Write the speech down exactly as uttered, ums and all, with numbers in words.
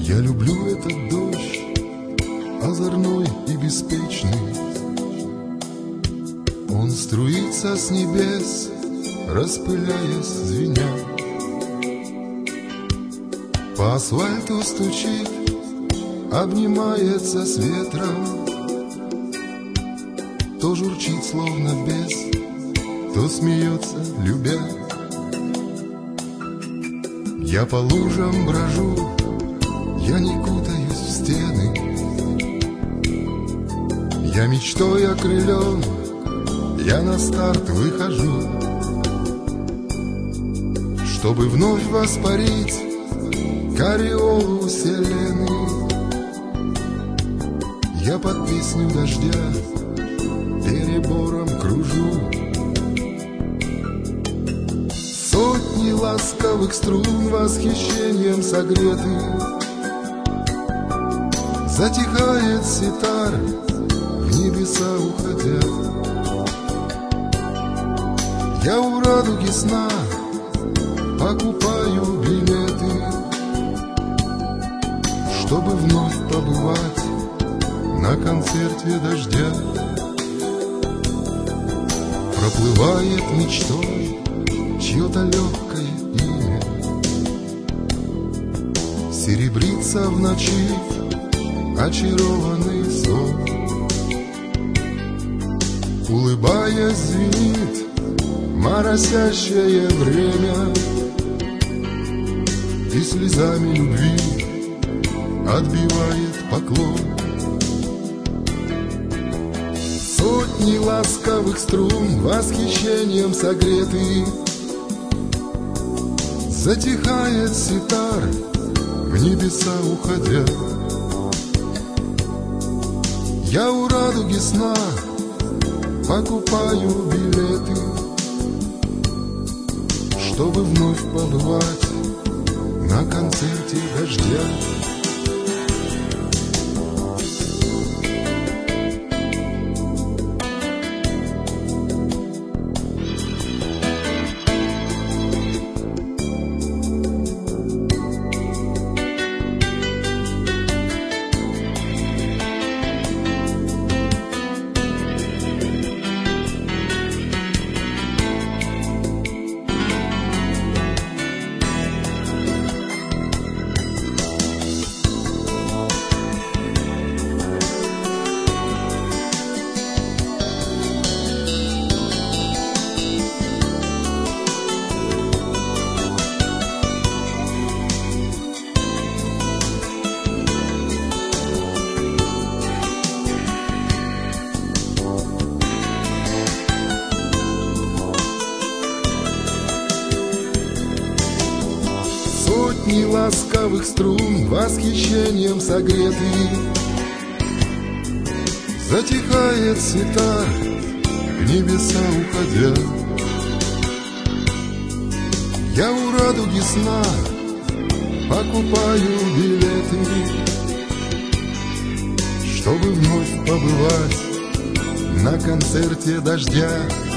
Я люблю этот дождь, озорной и беспечный. Он струится с небес, распыляясь, звеня. По асфальту стучит, обнимается с ветром. То журчит, словно бес, то смеется, любя. Я по лужам брожу, я не кутаюсь в стены. Я мечтой окрылен, я на старт выхожу, чтобы вновь воспарить к ореолу вселенной. Я под песню дождя перебором кружу. Сотни ласковых струн восхищением согреты. Затихает ситар, в небеса уходя. Я у радуги сна покупаю билеты, чтобы вновь побывать на концерте дождя. Проплывает мечтой чье-то легкое имя, серебрится в ночи очарованный сон. Улыбаясь, звенит моросящее время, и слезами любви отбивает поклон. Сотни ласковых струн восхищением согреты. Затихает ситар, в небеса уходя. Я у радуги сна покупаю билеты, чтобы вновь побывать на концерте дождя. Сотни ласковых струн восхищением согреты. Затихает ситар, в небеса уходя. Я у радуги сна покупаю билеты, чтобы вновь побывать на концерте дождя.